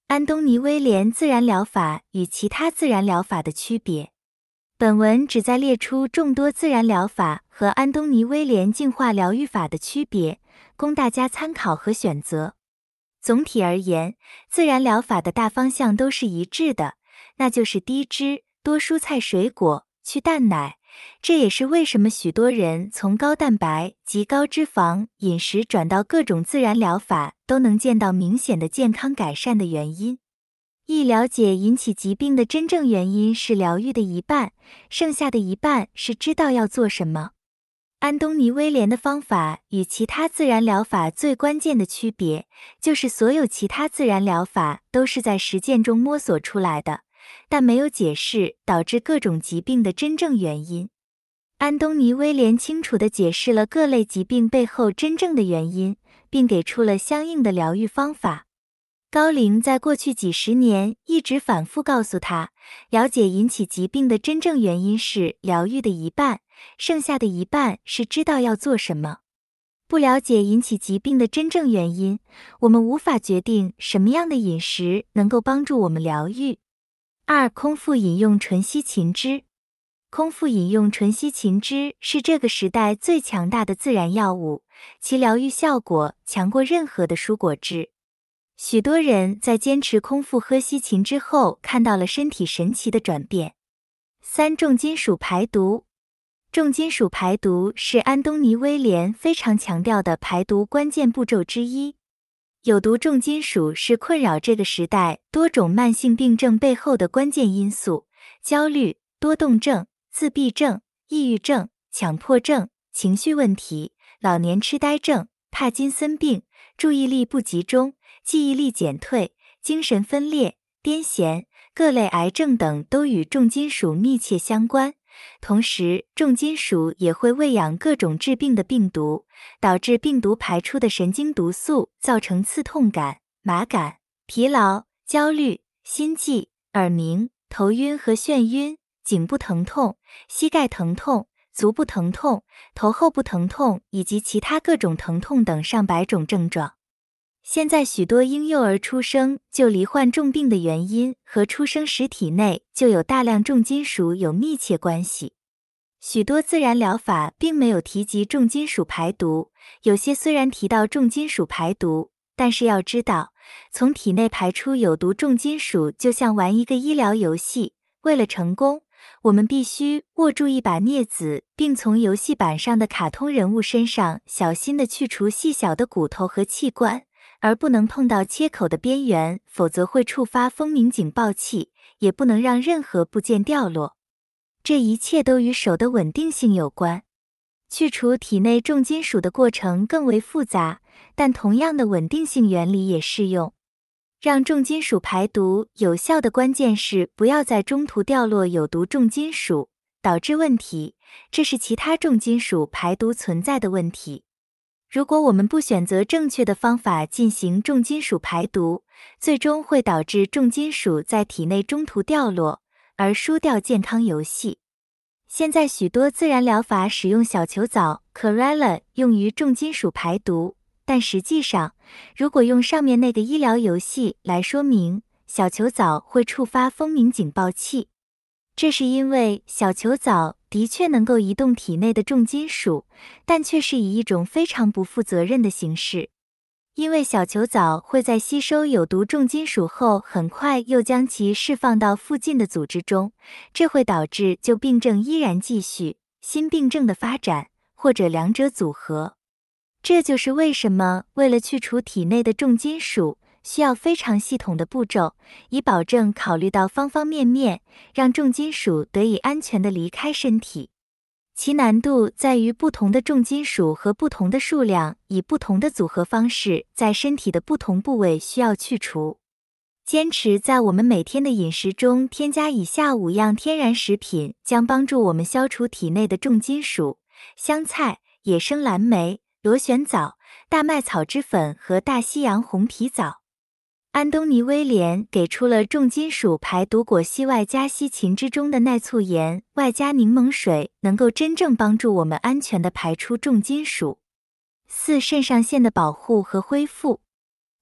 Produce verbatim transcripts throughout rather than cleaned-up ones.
安东尼·威廉自然疗法与其他自然疗法的区别。本文旨在列出众多自然疗法和安东尼·威廉净化疗愈法的区别，供大家参考和选择。总体而言，自然疗法的大方向都是一致的，那就是低脂、多蔬菜水果、去蛋奶。这也是为什么许多人从高蛋白及高脂肪饮食转到各种自然疗法都能见到明显的健康改善的原因。一、了解引起疾病的真正原因是疗愈的一半，剩下的一半是知道要做什么。安东尼·威廉的方法与其他自然疗法最关键的区别，就是所有其他自然疗法都是在实践中摸索出来的，但没有解释导致各种疾病的真正原因。安东尼·威廉清楚地解释了各类疾病背后真正的原因，并给出了相应的疗愈方法。高龄在过去几十年一直反复告诉他，了解引起疾病的真正原因是疗愈的一半，剩下的一半是知道要做什么。不了解引起疾病的真正原因，我们无法决定什么样的饮食能够帮助我们疗愈。二、空腹饮用纯西芹汁。空腹饮用纯西芹汁是这个时代最强大的自然药物，其疗愈效果强过任何的蔬果汁。许多人在坚持空腹喝西芹汁后，看到了身体神奇的转变。三、重金属排毒。重金属排毒是安东尼·威廉非常强调的排毒关键步骤之一。有毒重金属是困扰这个时代多种慢性病症背后的关键因素，焦虑、多动症、自闭症、抑郁症、强迫症、情绪问题、老年痴呆症、帕金森病、注意力不集中、记忆力减退、精神分裂、癫痫、各类癌症等都与重金属密切相关。同时，重金属也会喂养各种致病的病毒，导致病毒排出的神经毒素造成刺痛感、麻感、疲劳、焦虑、心悸、耳鸣、头晕和眩晕、颈部疼痛、膝盖疼痛、足部疼痛、头后部疼痛以及其他各种疼痛等上百种症状。现在许多婴幼儿出生就罹患重病的原因和出生时体内就有大量重金属有密切关系。许多自然疗法并没有提及重金属排毒，有些虽然提到重金属排毒，但是要知道，从体内排出有毒重金属就像玩一个医疗游戏，为了成功，我们必须握住一把镊子，并从游戏板上的卡通人物身上小心地去除细小的骨头和器官，而不能碰到切口的边缘，否则会触发蜂鸣警报器，也不能让任何部件掉落。这一切都与手的稳定性有关。去除体内重金属的过程更为复杂，但同样的稳定性原理也适用。让重金属排毒有效的关键是不要在中途掉落有毒重金属，导致问题，这是其他重金属排毒存在的问题。如果我们不选择正确的方法进行重金属排毒，最终会导致重金属在体内中途掉落，而输掉健康游戏。现在许多自然疗法使用小球藻 Chlorella 用于重金属排毒，但实际上，如果用上面那个医疗游戏来说明，小球藻会触发蜂鸣警报器。这是因为小球藻的确能够移动体内的重金属，但却是以一种非常不负责任的形式。因为小球藻会在吸收有毒重金属后，很快又将其释放到附近的组织中，这会导致旧病症依然继续，新病症的发展，或者两者组合。这就是为什么为了去除体内的重金属，需要非常系统的步骤，以保证考虑到方方面面，让重金属得以安全地离开身体。其难度在于不同的重金属和不同的数量，以不同的组合方式，在身体的不同部位需要去除。坚持在我们每天的饮食中添加以下五样天然食品，将帮助我们消除体内的重金属：香菜、野生蓝莓、螺旋藻、大麦草汁粉和大西洋红皮藻。安东尼·威廉给出了重金属排毒果昔外加西芹汁中的耐醋盐外加柠檬水能够真正帮助我们安全地排出重金属。四、肾上腺的保护和恢复。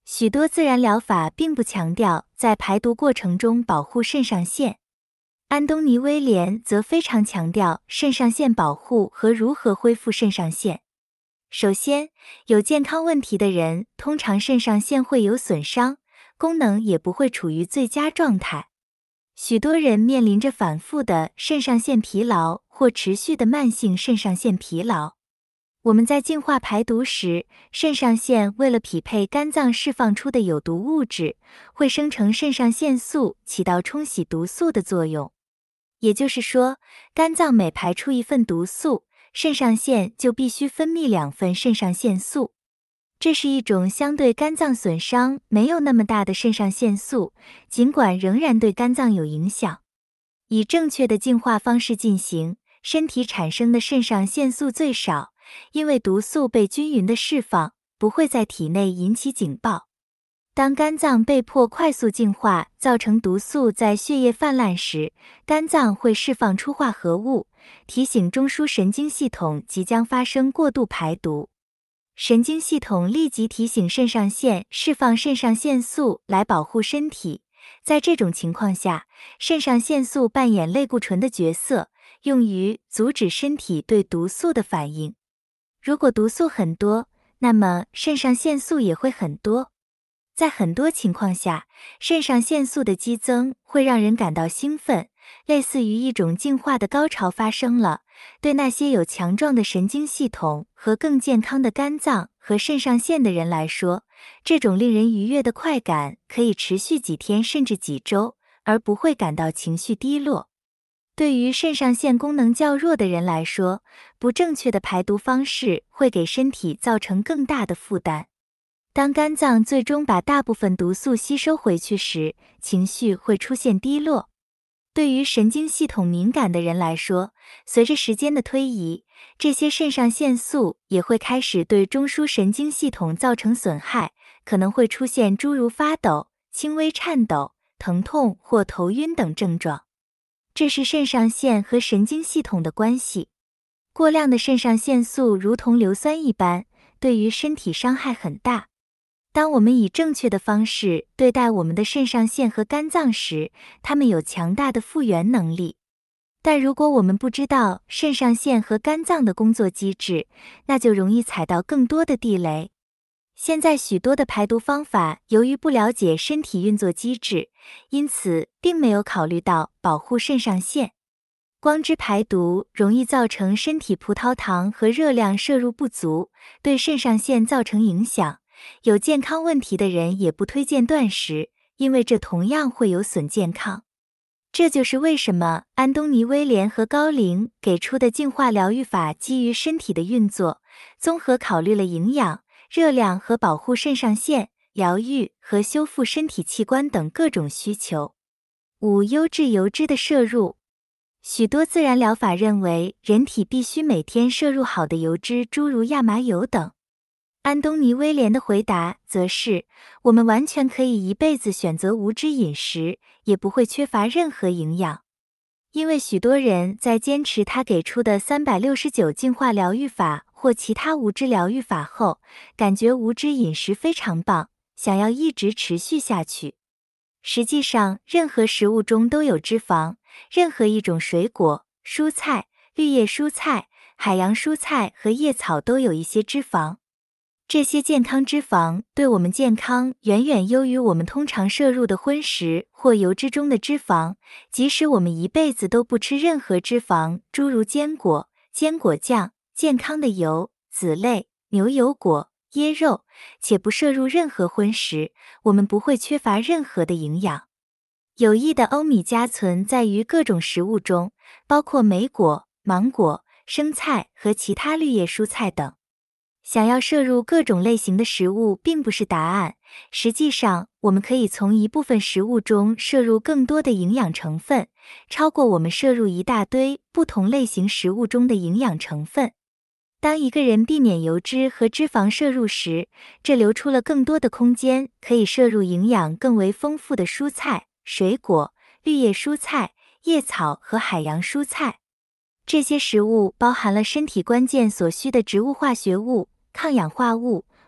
许多自然疗法并不强调在排毒过程中保护肾上腺。安东尼·威廉则非常强调肾上腺保护和如何恢复肾上腺。首先，有健康问题的人通常肾上腺会有损伤，功能也不会处于最佳状态。许多人面临着反复的肾上腺疲劳或持续的慢性肾上腺疲劳。我们在净化排毒时，肾上腺为了匹配肝脏释放出的有毒物质，会生成肾上腺素，起到冲洗毒素的作用。也就是说，肝脏每排出一份毒素，肾上腺就必须分泌两份肾上腺素。这是一种相对肝脏损伤没有那么大的肾上腺素，尽管仍然对肝脏有影响。以正确的净化方式进行，身体产生的肾上腺素最少，因为毒素被均匀的释放，不会在体内引起警报。当肝脏被迫快速净化，造成毒素在血液泛滥时，肝脏会释放出化合物，提醒中枢神经系统即将发生过度排毒。神经系统立即提醒肾上腺释放肾上腺素来保护身体。在这种情况下，肾上腺素扮演类固醇的角色，用于阻止身体对毒素的反应。如果毒素很多，那么肾上腺素也会很多。在很多情况下，肾上腺素的激增会让人感到兴奋，类似于一种进化的高潮发生了。对那些有强壮的神经系统和更健康的肝脏和肾上腺的人来说，这种令人愉悦的快感可以持续几天甚至几周，而不会感到情绪低落。对于肾上腺功能较弱的人来说，不正确的排毒方式会给身体造成更大的负担。当肝脏最终把大部分毒素吸收回去时，情绪会出现低落。对于神经系统敏感的人来说，随着时间的推移，这些肾上腺素也会开始对中枢神经系统造成损害，可能会出现诸如发抖、轻微颤抖、疼痛或头晕等症状。这是肾上腺和神经系统的关系。过量的肾上腺素如同硫酸一般，对于身体伤害很大。当我们以正确的方式对待我们的肾上腺和肝脏时，它们有强大的复原能力。但如果我们不知道肾上腺和肝脏的工作机制，那就容易踩到更多的地雷。现在许多的排毒方法由于不了解身体运作机制，因此并没有考虑到保护肾上腺。光之排毒容易造成身体葡萄糖和热量摄入不足，对肾上腺造成影响。有健康问题的人也不推荐断食，因为这同样会有损健康。这就是为什么安东尼·威廉和高龄给出的净化疗愈法基于身体的运作，综合考虑了营养、热量和保护肾上腺、疗愈和修复身体器官等各种需求。五、优质油脂的摄入。许多自然疗法认为人体必须每天摄入好的油脂，诸如亚麻油等。安东尼·威廉的回答则是，我们完全可以一辈子选择无脂饮食，也不会缺乏任何营养。因为许多人在坚持他给出的三百六十九净化疗愈法或其他无脂疗愈法后，感觉无脂饮食非常棒，想要一直持续下去。实际上，任何食物中都有脂肪，任何一种水果、蔬菜、绿叶蔬菜、海洋蔬菜和叶草都有一些脂肪。这些健康脂肪对我们健康远远优于我们通常摄入的荤食或油脂中的脂肪，即使我们一辈子都不吃任何脂肪，诸如坚果、坚果酱、健康的油、籽类、牛油果、椰肉，且不摄入任何荤食，我们不会缺乏任何的营养。有益的欧米伽存在于各种食物中，包括莓果、芒果、生菜和其他绿叶蔬菜等。想要摄入各种类型的食物并不是答案，实际上我们可以从一部分食物中摄入更多的营养成分，超过我们摄入一大堆不同类型食物中的营养成分。当一个人避免油脂和脂肪摄入时，这留出了更多的空间，可以摄入营养更为丰富的蔬菜、水果、绿叶蔬菜、叶草和海洋蔬菜。这些食物包含了身体关键所需的植物化学物、抗氧化物、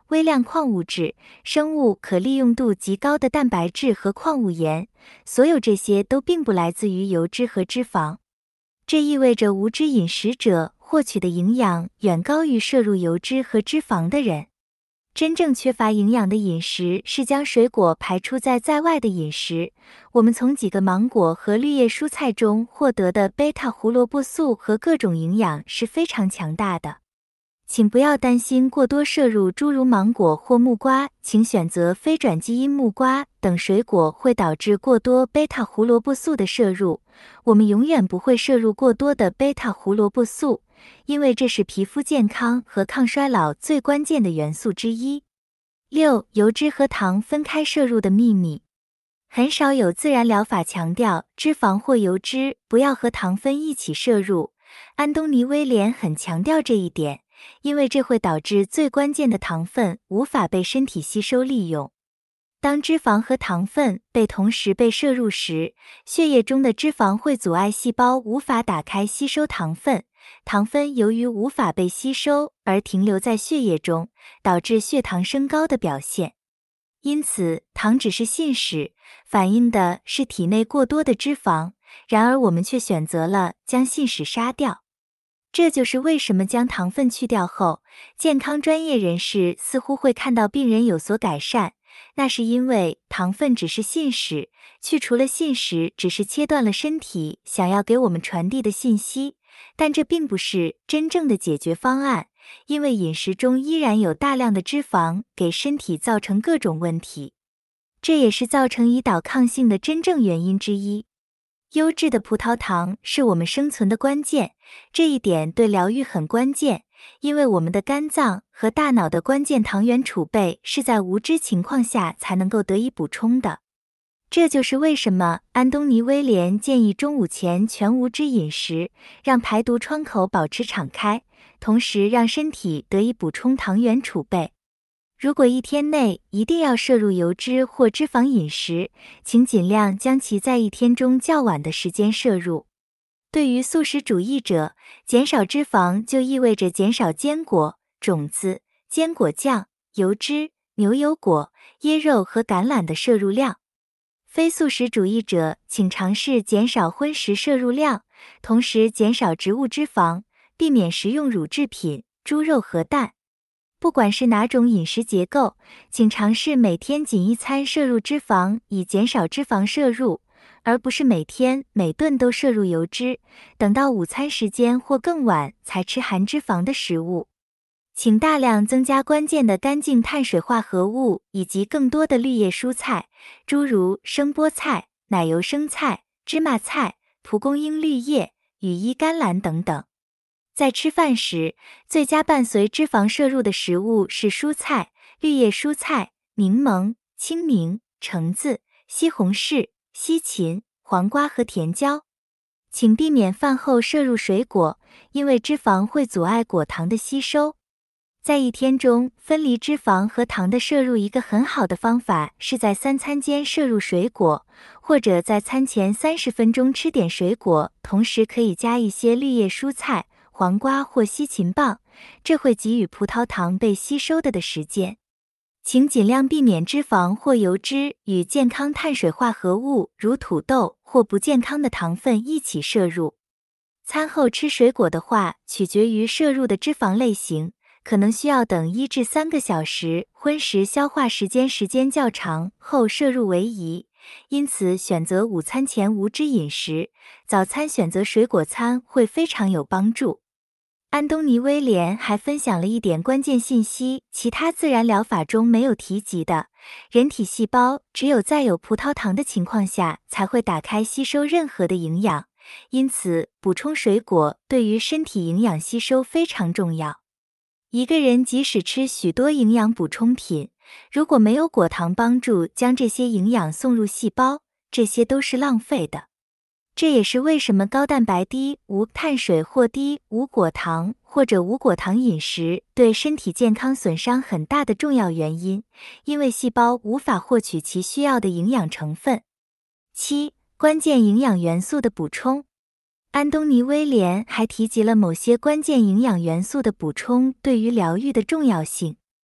微量矿物质、生物可利用度极高的蛋白质和矿物盐，所有这些都并不来自于油脂和脂肪。这意味着无脂饮食者获取的营养远高于摄入油脂和脂肪的人。真正缺乏营养的饮食是将水果排出在在外的饮食。我们从几个芒果和绿叶蔬菜中获得的贝塔胡萝卜素和各种营养是非常强大的。请不要担心过多摄入诸如芒果或木瓜，请选择非转基因木瓜等水果会导致过多贝塔胡萝卜素的摄入。我们永远不会摄入过多的贝塔胡萝卜素，因为这是皮肤健康和抗衰老最关键的元素之一。六、油脂和糖分开摄入的秘密。很少有自然疗法强调脂肪或油脂不要和糖分一起摄入。安东尼·威廉很强调这一点，因为这会导致最关键的糖分无法被身体吸收利用。当脂肪和糖分被同时被摄入时，血液中的脂肪会阻碍细胞无法打开吸收糖分，糖分由于无法被吸收而停留在血液中，导致血糖升高的表现。因此，糖只是信使，反映的是体内过多的脂肪，然而我们却选择了将信使杀掉。这就是为什么将糖分去掉后，健康专业人士似乎会看到病人有所改善。那是因为糖分只是信使，去除了信使只是切断了身体想要给我们传递的信息，但这并不是真正的解决方案，因为饮食中依然有大量的脂肪给身体造成各种问题。这也是造成胰岛抗性的真正原因之一。优质的葡萄糖是我们生存的关键，这一点对疗愈很关键，因为我们的肝脏和大脑的关键糖原储备是在无脂情况下才能够得以补充的。这就是为什么安东尼·威廉建议中午前全无脂饮食，让排毒窗口保持敞开，同时让身体得以补充糖原储备。如果一天内一定要摄入油脂或脂肪饮食，请尽量将其在一天中较晚的时间摄入。对于素食主义者，减少脂肪就意味着减少坚果、种子、坚果酱、油脂、牛油果、椰肉和橄榄的摄入量。非素食主义者请尝试减少荤食摄入量，同时减少植物脂肪，避免食用乳制品、猪肉和蛋。不管是哪种饮食结构，请尝试每天仅一餐摄入脂肪，以减少脂肪摄入，而不是每天每顿都摄入油脂，等到午餐时间或更晚才吃含脂肪的食物。请大量增加关键的干净碳水化合物以及更多的绿叶蔬菜，诸如生菠菜、奶油生菜、芝麻菜、蒲公英绿叶、羽衣甘蓝等等。在吃饭时，最佳伴随脂肪摄入的食物是蔬菜、绿叶蔬菜、柠檬、青柠、橙子、西红柿、西芹、黄瓜和甜椒。请避免饭后摄入水果，因为脂肪会阻碍果糖的吸收。在一天中分离脂肪和糖的摄入，一个很好的方法是在三餐间摄入水果，或者在餐前三十分钟吃点水果，同时可以加一些绿叶蔬菜、黄瓜或西芹棒，这会给予葡萄糖被吸收的的时间。请尽量避免脂肪或油脂与健康碳水化合物如土豆或不健康的糖分一起摄入。餐后吃水果的话，取决于摄入的脂肪类型，可能需要等一至三个小时，荤食消化时间时间较长后摄入为宜。因此，选择午餐前无脂饮食，早餐选择水果餐会非常有帮助。安东尼·威廉还分享了一点关键信息，其他自然疗法中没有提及的：人体细胞只有在有葡萄糖的情况下才会打开吸收任何的营养，因此补充水果对于身体营养吸收非常重要。一个人即使吃许多营养补充品，如果没有果糖帮助将这些营养送入细胞，这些都是浪费的。这也是为什么高蛋白低无碳水或低无果糖或者无果糖饮食对身体健康损伤很大的重要原因，因为细胞无法获取其需要的营养成分。七、关键营养元素的补充。安东尼·威廉还提及了某些关键营养元素的补充对于疗愈的重要性。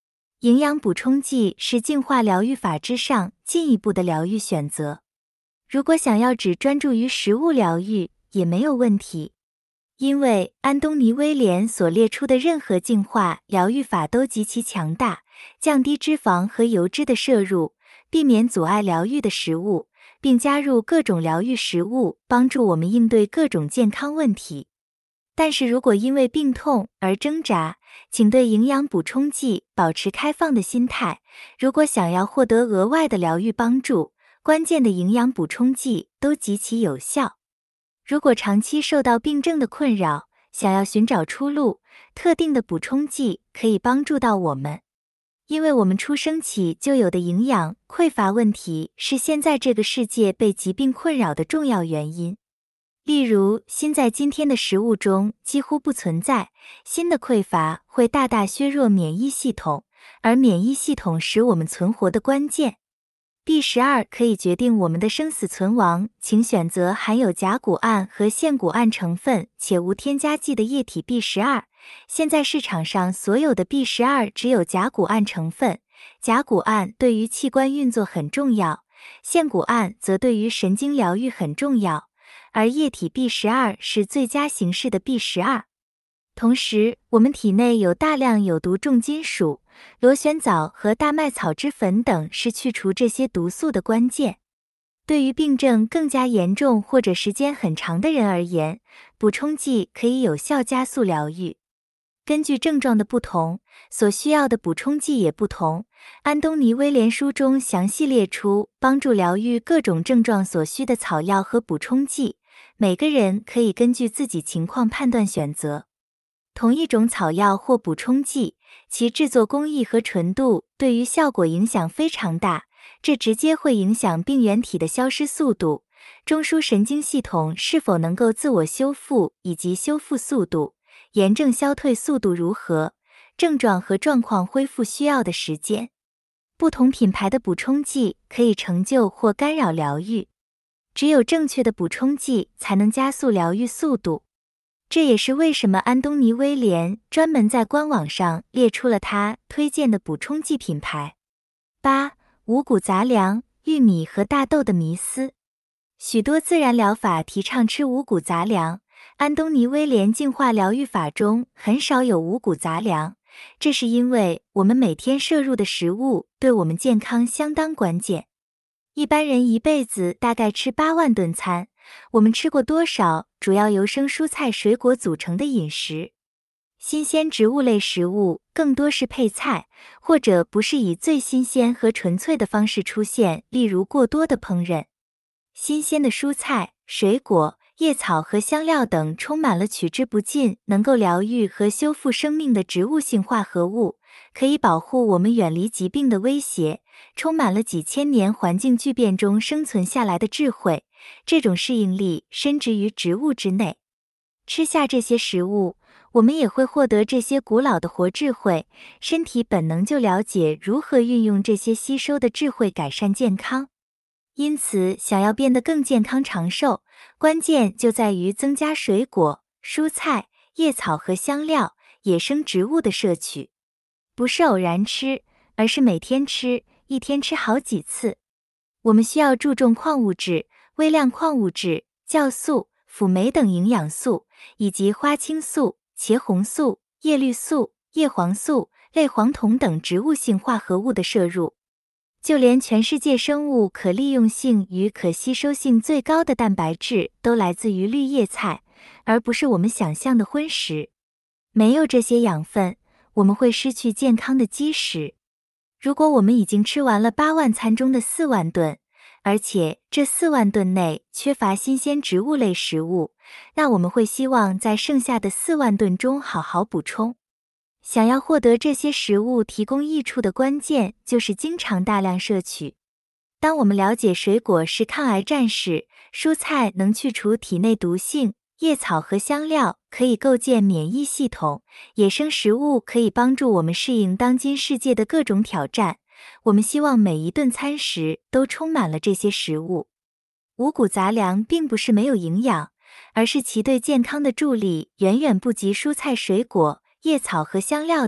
营养补充剂是净化疗愈法之上进一步的疗愈选择。如果想要只专注于食物疗愈，也没有问题。因为安东尼·威廉所列出的任何净化疗愈法都极其强大，降低脂肪和油脂的摄入，避免阻碍疗愈的食物，并加入各种疗愈食物，帮助我们应对各种健康问题。但是如果因为病痛而挣扎，请对营养补充剂保持开放的心态。如果想要获得额外的疗愈帮助，关键的营养补充剂都极其有效。如果长期受到病症的困扰，想要寻找出路，特定的补充剂可以帮助到我们。因为我们出生起就有的营养匮乏问题是现在这个世界被疾病困扰的重要原因。例如，锌在今天的食物中几乎不存在，锌的匮乏会大大削弱免疫系统，而免疫系统使我们存活的关键。B 十二 可以决定我们的生死存亡，请选择含有甲钴胺和腺钴胺成分且无添加剂的液体 B 十二。现在市场上所有的 B 十二 只有甲钴胺成分，甲钴胺对于器官运作很重要，腺钴胺则对于神经疗愈很重要，而液体 B 十二 是最佳形式的 B 十二。同时，我们体内有大量有毒重金属，螺旋藻和大麦草汁粉等是去除这些毒素的关键。对于病症更加严重或者时间很长的人而言，补充剂可以有效加速疗愈。根据症状的不同，所需要的补充剂也不同。安东尼·威廉书中详细列出帮助疗愈各种症状所需的草药和补充剂，每个人可以根据自己情况判断选择。同一种草药或补充剂，其制作工艺和纯度对于效果影响非常大，这直接会影响病原体的消失速度、中枢神经系统是否能够自我修复以及修复速度、炎症消退速度如何、症状和状况恢复需要的时间。不同品牌的补充剂可以成就或干扰疗愈，只有正确的补充剂才能加速疗愈速度。这也是为什么安东尼·威廉专门在官网上列出了他推荐的补充剂品牌。八、五谷杂粮、玉米和大豆的迷思。许多自然疗法提倡吃五谷杂粮，安东尼·威廉净化疗愈法中很少有五谷杂粮，这是因为我们每天摄入的食物对我们健康相当关键。一般人一辈子大概吃八万顿餐，我们吃过多少主要由生蔬菜水果组成的饮食？新鲜植物类食物更多是配菜，或者不是以最新鲜和纯粹的方式出现，例如过多的烹饪。新鲜的蔬菜、水果、叶草和香料等充满了取之不尽、能够疗愈和修复生命的植物性化合物，可以保护我们远离疾病的威胁，充满了几千年环境巨变中生存下来的智慧。这种适应力深植于植物之内。吃下这些食物，我们也会获得这些古老的活智慧，身体本能就了解如何运用这些吸收的智慧改善健康。因此，想要变得更健康长寿，关键就在于增加水果、蔬菜、叶草和香料、野生植物的摄取。不是偶然吃，而是每天吃，一天吃好几次。我们需要注重矿物质、微量矿物质、酵素、辅酶等营养素，以及花青素、茄红素、叶绿素、叶黄素、类黄酮等植物性化合物的摄入。就连全世界生物可利用性与可吸收性最高的蛋白质都来自于绿叶菜，而不是我们想象的荤食。没有这些养分，我们会失去健康的基石。如果我们已经吃完了八万餐中的四万顿，而且这四万顿内缺乏新鲜植物类食物，那我们会希望在剩下的四万顿中好好补充。想要获得这些食物提供益处的关键，就是经常大量摄取。当我们了解水果是抗癌战士，蔬菜能去除体内毒性，叶草和香料可以构建免疫系统，野生食物可以帮助我们适应当今世界的各种挑战，我们希望每一顿餐食都充满了这些食物。五谷杂粮并不是没有营养，而是其对健康的助力远远不及蔬菜水果、叶草和香料等，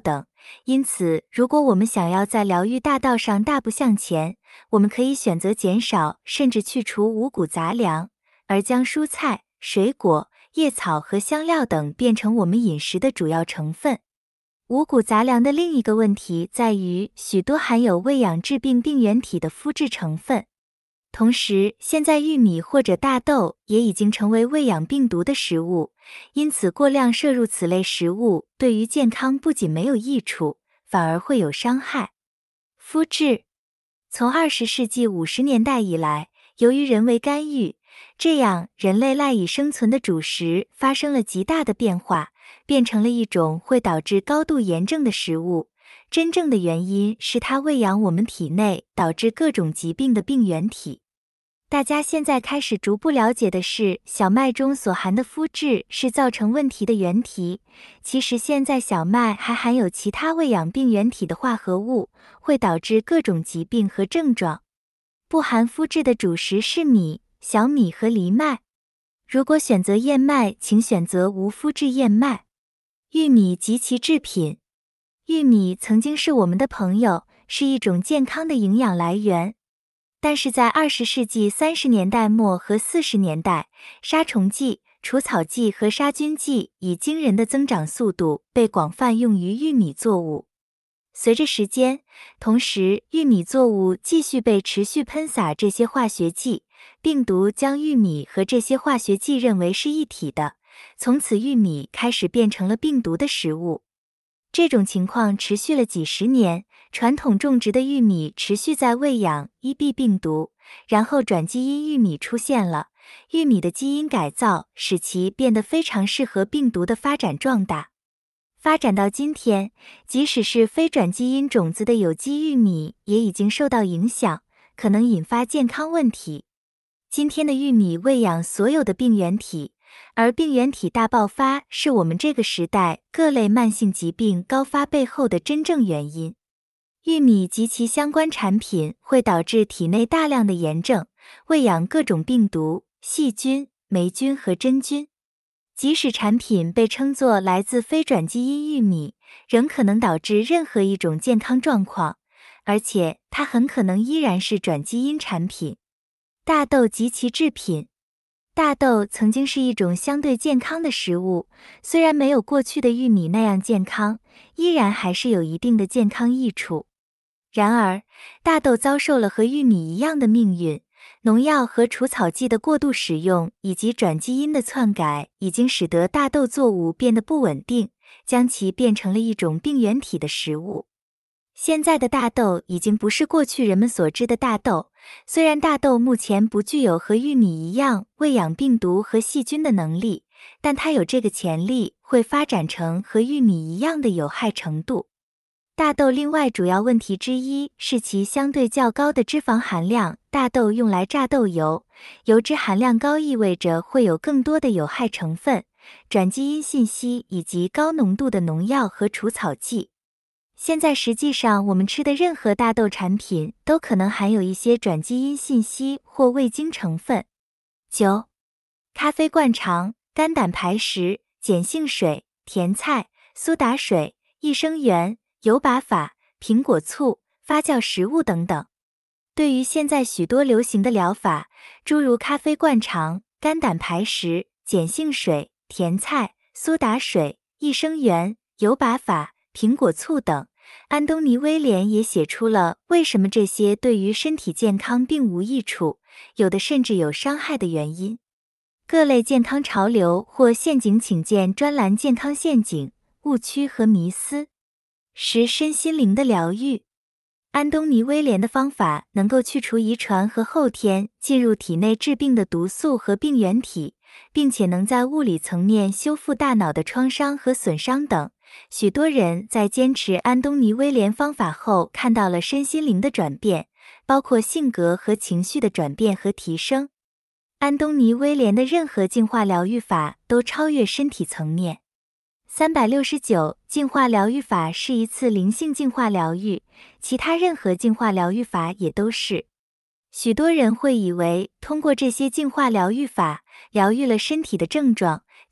因此，如果我们想要在疗愈大道上大步向前，我们可以选择减少甚至去除五谷杂粮，而将蔬菜、水果、叶草和香料等变成我们饮食的主要成分。五谷杂粮的另一个问题在于，许多含有喂养致病病原体的麸质成分。同时，现在玉米或者大豆也已经成为喂养病毒的食物，因此过量摄入此类食物对于健康不仅没有益处，反而会有伤害。麸质从二十世纪五十年代以来，由于人为干预，这样人类赖以生存的主食发生了极大的变化，变成了一种会导致高度炎症的食物。真正的原因是它喂养我们体内导致各种疾病的病原体。大家现在开始逐步了解的是，小麦中所含的麸质是造成问题的原题。其实现在小麦还含有其他喂养病原体的化合物，会导致各种疾病和症状。不含麸质的主食是米、小米和藜麦。如果选择燕麦，请选择无麸质燕麦。玉米及其制品。玉米曾经是我们的朋友，是一种健康的营养来源。但是在二十世纪三十年代末和四十年代，杀虫剂、除草剂和杀菌剂以惊人的增长速度被广泛用于玉米作物。随着时间，同时玉米作物继续被持续喷洒这些化学剂，病毒将玉米和这些化学剂认为是一体的，从此玉米开始变成了病毒的食物。这种情况持续了几十年，传统种植的玉米持续在喂养 E B 病毒，然后转基因玉米出现了。玉米的基因改造使其变得非常适合病毒的发展壮大。发展到今天，即使是非转基因种子的有机玉米也已经受到影响，可能引发健康问题。今天的玉米喂养所有的病原体，而病原体大爆发是我们这个时代各类慢性疾病高发背后的真正原因。玉米及其相关产品会导致体内大量的炎症，喂养各种病毒、细菌、霉菌和真菌。即使产品被称作来自非转基因玉米，仍可能导致任何一种健康状况，而且它很可能依然是转基因产品。大豆及其制品。大豆曾经是一种相对健康的食物，虽然没有过去的玉米那样健康，依然还是有一定的健康益处。然而，大豆遭受了和玉米一样的命运，农药和除草剂的过度使用以及转基因的篡改，已经使得大豆作物变得不稳定，将其变成了一种病原体的食物。现在的大豆已经不是过去人们所知的大豆，虽然大豆目前不具有和玉米一样喂养病毒和细菌的能力，但它有这个潜力会发展成和玉米一样的有害程度。大豆另外主要问题之一是其相对较高的脂肪含量，大豆用来榨豆油，油脂含量高意味着会有更多的有害成分、转基因信息以及高浓度的农药和除草剂。现在实际上我们吃的任何大豆产品都可能含有一些转基因信息或味精成分。九、咖啡灌肠、肝胆排石、碱性水、甜菜、苏打水、益生元、油把法、苹果醋、发酵食物等等。对于现在许多流行的疗法，诸如咖啡灌肠、肝胆排石、碱性水、甜菜、苏打水、益生元、油把法、苹果醋等，安东尼·威廉也写出了为什么这些对于身体健康并无益处，有的甚至有伤害的原因。各类健康潮流或陷阱，请见专栏健康陷阱、误区和迷思。十、身心灵的疗愈。安东尼·威廉的方法能够去除遗传和后天进入体内致病的毒素和病原体，并且能在物理层面修复大脑的创伤和损伤等。许多人在坚持安东尼·威廉方法后看到了身心灵的转变，包括性格和情绪的转变和提升。安东尼·威廉的任何净化疗愈法都超越身体层面。三百六十九净化疗愈法是一次灵性净化疗愈，其他任何净化疗愈法也都是。许多人会以为通过这些净化疗愈法疗愈了身体的症状，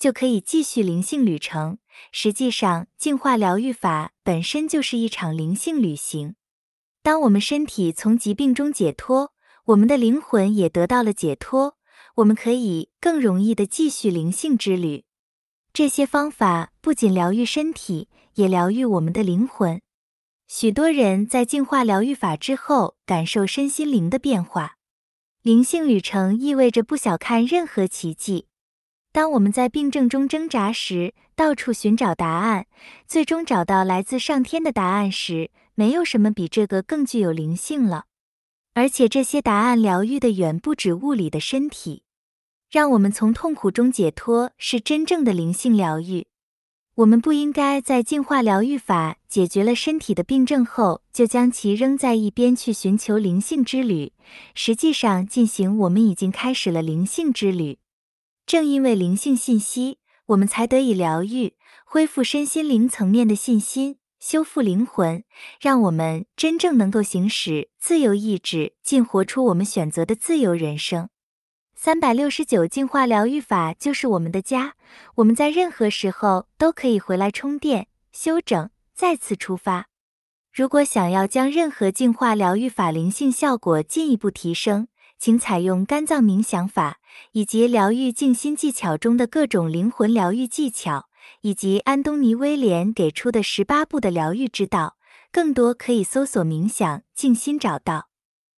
就可以继续灵性旅程。实际上，净化疗愈法本身就是一场灵性旅行。当我们身体从疾病中解脱，我们的灵魂也得到了解脱，我们可以更容易地继续灵性之旅。这些方法不仅疗愈身体，也疗愈我们的灵魂。许多人在净化疗愈法之后，感受身心灵的变化。灵性旅程意味着不小看任何奇迹。当我们在病症中挣扎时，到处寻找答案，最终找到来自上天的答案时，没有什么比这个更具有灵性了。而且这些答案疗愈的远不止物理的身体。让我们从痛苦中解脱是真正的灵性疗愈。我们不应该在净化疗愈法解决了身体的病症后，就将其扔在一边去寻求灵性之旅。实际上进行我们已经开始了灵性之旅。正因为灵性信息，我们才得以疗愈，恢复身心灵层面的信心，修复灵魂，让我们真正能够行使自由意志，进活出我们选择的自由人生。三百六十九净化疗愈法就是我们的家，我们在任何时候都可以回来充电、休整，再次出发。如果想要将任何净化疗愈法灵性效果进一步提升，请采用肝脏冥想法，以及疗愈静心技巧中的各种灵魂疗愈技巧，以及安东尼·威廉给出的十八步的疗愈之道。更多可以搜索冥想静心找到。